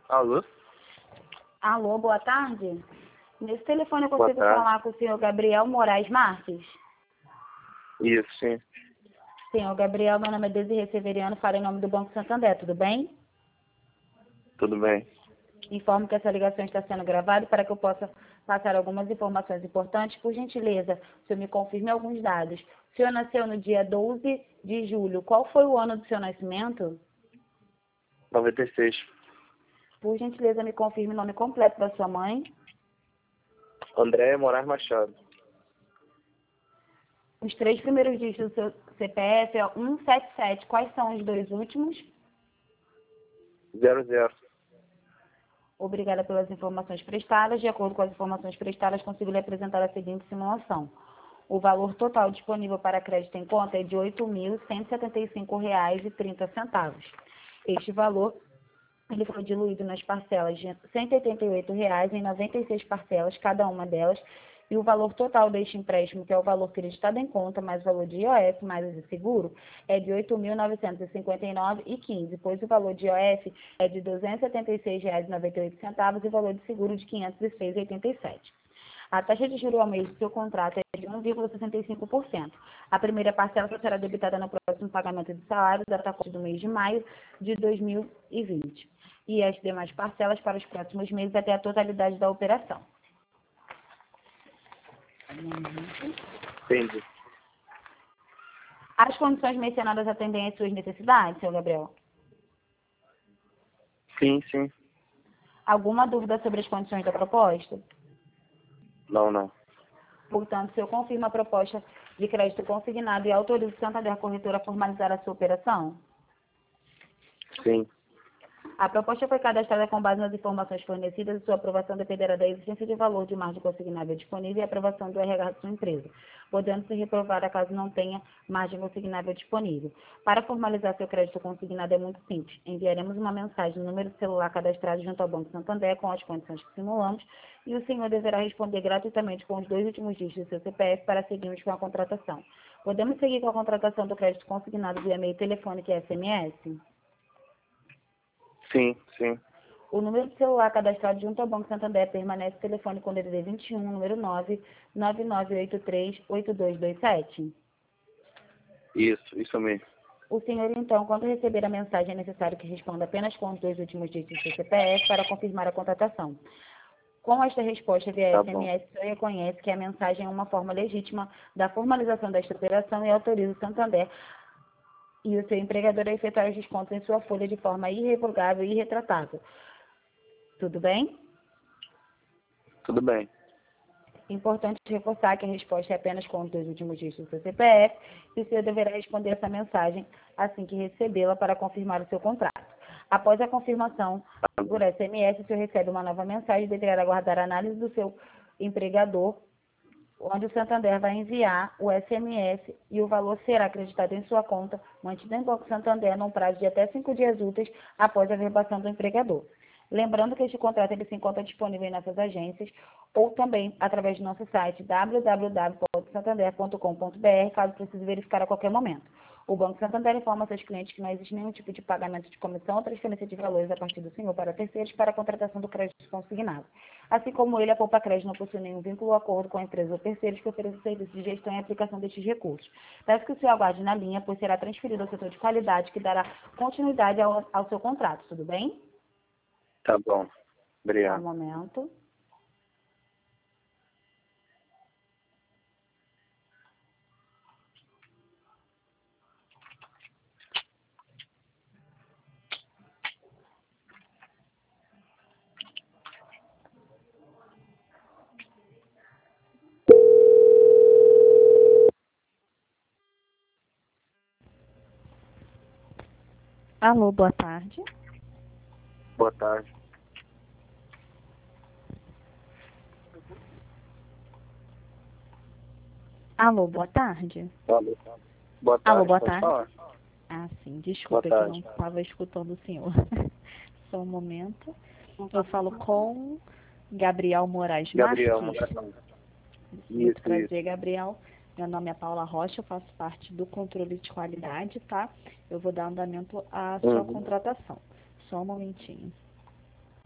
Alô? Alô, boa tarde. Nesse telefone eu Boa consigo tarde. falar com o senhor Gabriel Moraes Marques? Isso, sim. Senhor Gabriel, meu nome é Desirê Severiano, falo em nome do Banco Santander, tudo bem? Tudo bem. Informo que essa ligação está sendo gravada para que eu possa passar algumas informações importantes. Por gentileza, o senhor me confirme alguns dados. O senhor nasceu no dia 12 de julho. Qual foi o ano do seu nascimento? 96. Por gentileza, me confirme o nome completo da sua mãe. André Moraes Machado. Os 3 primeiros dígitos do seu CPF é 177. Quais são os 2 últimos? 00. Obrigada pelas informações prestadas. De acordo com as informações prestadas, consigo lhe apresentar a seguinte simulação. O valor total disponível para crédito em conta é de R$ 8.175,30. Este valor ele foi diluído nas parcelas de R$ 188,00 em 96 parcelas, cada uma delas, e o valor total deste empréstimo, que é o valor creditado em conta, mais o valor de IOF, mais o de seguro, é de R$ 8.959,15, pois o valor de IOF é de R$ 276,98 e o valor de seguro de R$ 506,87. A taxa de juros ao mês do seu contrato é de 1,65%. A primeira parcela só será debitada no próximo pagamento de salários, data do mês de maio de 2020. E as demais parcelas para os próximos meses até a totalidade da operação. Entendi. As condições mencionadas atendem às suas necessidades, senhor Gabriel? Sim, sim. Alguma dúvida sobre as condições da proposta? Não. Portanto, o senhor confirma a proposta de crédito consignado e autoriza o Santander Corretora a formalizar a sua operação? Sim. A proposta foi cadastrada com base nas informações fornecidas e sua aprovação dependerá da existência de valor de margem consignável disponível e a aprovação do RH de sua empresa, podendo-se reprovada caso não tenha margem consignável disponível. Para formalizar seu crédito consignado é muito simples. Enviaremos uma mensagem no número de celular cadastrado junto ao Banco Santander com as condições que simulamos e o senhor deverá responder gratuitamente com os 2 últimos dígitos do seu CPF para seguirmos com a contratação. Podemos seguir com a contratação do crédito consignado via e-mail telefônico e SMS? Sim. O número de celular cadastrado junto ao Banco Santander permanece telefônico com DDD 21, número 999838227. Isso mesmo. O senhor, então, quando receber a mensagem, é necessário que responda apenas com os 2 últimos dígitos do seu CPF para confirmar a contratação. Com esta resposta via Tá SMS, o senhor reconhece que a mensagem é uma forma legítima da formalização desta operação e autoriza o Santander e o seu empregador a efetuar os descontos em sua folha de forma irrevogável e irretratável. Tudo bem? Tudo bem. Importante reforçar que a resposta é apenas com os 2 últimos dígitos do seu CPF e o senhor deverá responder essa mensagem assim que recebê-la para confirmar o seu contrato. Após a confirmação por SMS, o senhor recebe uma nova mensagem e deverá aguardar a análise do seu empregador, onde o Santander vai enviar o SMS e o valor será acreditado em sua conta, mantido em Banco Santander, num prazo de até 5 dias úteis após a verbação do empregador. Lembrando que este contrato ele se encontra disponível em nossas agências ou também através do nosso site www.santander.com.br, caso precise verificar a qualquer momento. O Banco Santander informa seus clientes que não existe nenhum tipo de pagamento de comissão ou transferência de valores a partir do senhor para terceiros para a contratação do crédito consignado. Assim como ele, a Poupa Crédito não possui nenhum vínculo ou acordo com a empresa ou terceiros que ofereçam serviço de gestão e aplicação destes recursos. Peço que o senhor aguarde na linha, pois será transferido ao setor de qualidade que dará continuidade ao seu contrato. Tudo bem? Tá bom. Um Obrigado. momento. Alô, boa tarde. Boa tarde. Alô, boa tarde. Alô. Boa tarde. Alô, boa Pode tarde. falar? Ah, sim, desculpa, Boa que eu não tarde. estava escutando o senhor. Só um momento. Eu falo com Gabriel Moraes Gabriel Marques. Moraes. Muito Isso. prazer, Gabriel. Meu nome é Paula Rocha, eu faço parte do controle de qualidade, tá? Eu vou dar andamento à sua Uhum. contratação. Só um momentinho.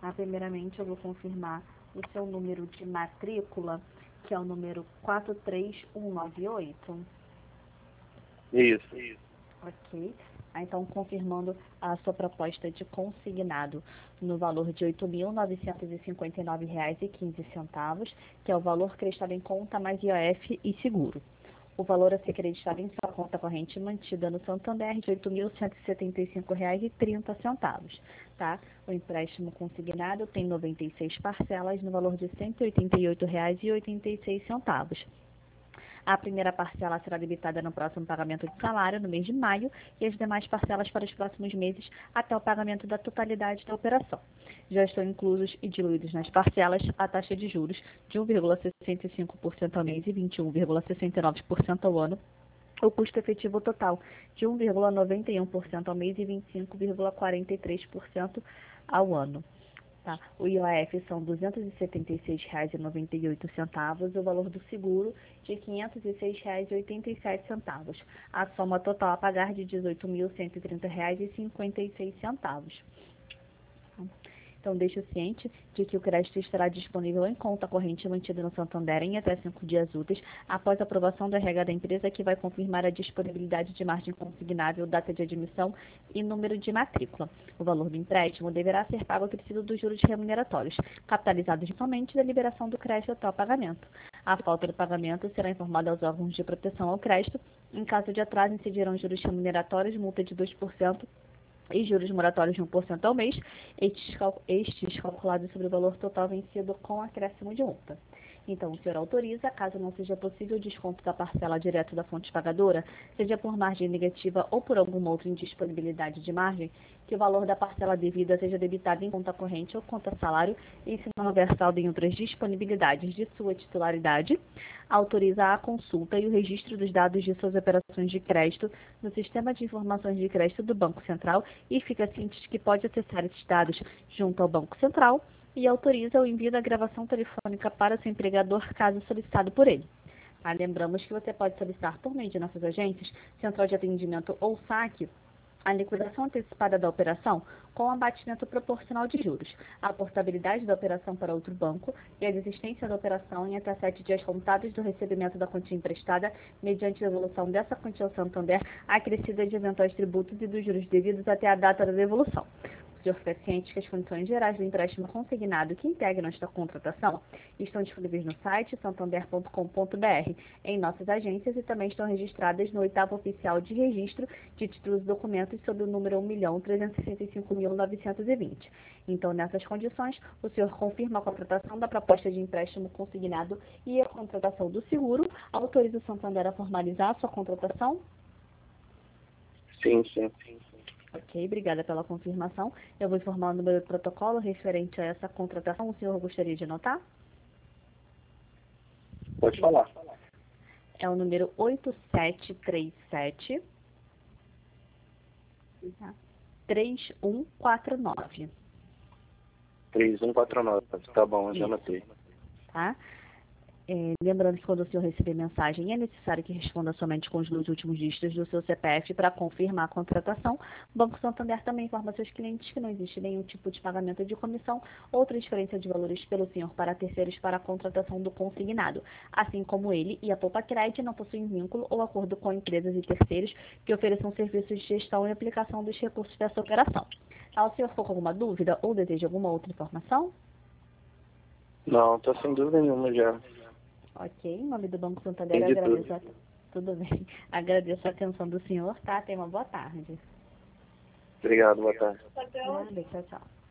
Primeiramente, eu vou confirmar o seu número de matrícula, que é o número 43198. Isso. Ok. Então, confirmando a sua proposta de consignado no valor de R$ 8.959,15, que é o valor creditado em conta mais IOF e seguro. O valor a ser creditado em sua conta corrente mantida no Santander de R$ 8.175,30, tá? O empréstimo consignado tem 96 parcelas no valor de R$ 188,86. A primeira parcela será debitada no próximo pagamento de salário, no mês de maio, e as demais parcelas para os próximos meses, até o pagamento da totalidade da operação. Já estão inclusos e diluídos nas parcelas a taxa de juros de 1,65% ao mês e 21,69% ao ano, o custo efetivo total de 1,91% ao mês e 25,43% ao ano. Tá? O IOF são R$ 276,98, o valor do seguro de R$ 506,87, a soma total a pagar de R$ 18.130,56. Então, deixe ciente de que o crédito estará disponível em conta corrente mantida no Santander em até 5 dias úteis, após a aprovação do RH da empresa, que vai confirmar a disponibilidade de margem consignável, data de admissão e número de matrícula. O valor do empréstimo deverá ser pago acrescido dos juros remuneratórios, capitalizados somente da liberação do crédito até o pagamento. A falta do pagamento será informada aos órgãos de proteção ao crédito. Em caso de atraso, incidirão juros remuneratórios, multa de 2%, e juros moratórios de 1% ao mês, estes calculados sobre o valor total vencido com acréscimo de multa. Então, o senhor autoriza, caso não seja possível o desconto da parcela direto da fonte pagadora, seja por margem negativa ou por alguma outra indisponibilidade de margem, que o valor da parcela devida seja debitado em conta corrente ou conta salário, e se não houver saldo em outras disponibilidades de sua titularidade, autoriza a consulta e o registro dos dados de suas operações de crédito no Sistema de Informações de Crédito do Banco Central e fica ciente de que pode acessar esses dados junto ao Banco Central, e autoriza o envio da gravação telefônica para seu empregador, caso solicitado por ele. Lembramos que você pode solicitar por meio de nossas agências, Central de Atendimento ou saque, a liquidação antecipada da operação com abatimento proporcional de juros, a portabilidade da operação para outro banco e a desistência da operação em até 7 dias contados do recebimento da quantia emprestada, mediante devolução dessa quantia ao Santander, acrescida de eventuais tributos e dos juros devidos até a data da devolução. O senhor fica ciente que as condições gerais do empréstimo consignado que integram esta contratação estão disponíveis no site santander.com.br, em nossas agências, e também estão registradas no 8º Oficial de Registro de Títulos e Documentos sob o número 1.365.920. Então, nessas condições, o senhor confirma a contratação da proposta de empréstimo consignado e a contratação do seguro, autoriza o Santander a formalizar a sua contratação? Sim. Ok, obrigada pela confirmação. Eu vou informar o número do protocolo referente a essa contratação. O senhor gostaria de anotar? Pode falar. É o número 8737 3149. 3149. Tá bom, eu já Isso. anotei. Tá? Lembrando que quando o senhor receber mensagem, é necessário que responda somente com os 2 últimos dígitos do seu CPF para confirmar a contratação. O Banco Santander também informa seus clientes que não existe nenhum tipo de pagamento de comissão ou transferência de valores pelo senhor para terceiros para a contratação do consignado, assim como ele e a Poupa-Crédito não possuem vínculo ou acordo com empresas e terceiros que ofereçam serviços de gestão e aplicação dos recursos dessa operação. O senhor ficou com alguma dúvida ou deseja alguma outra informação? Não, tô sem dúvida nenhuma já. Ok, em nome do Banco Santander, Entendi agradeço tudo bem. Agradeço a atenção do senhor, tá? Tenha uma boa tarde. Obrigado, boa tarde. Nada, tchau, tchau.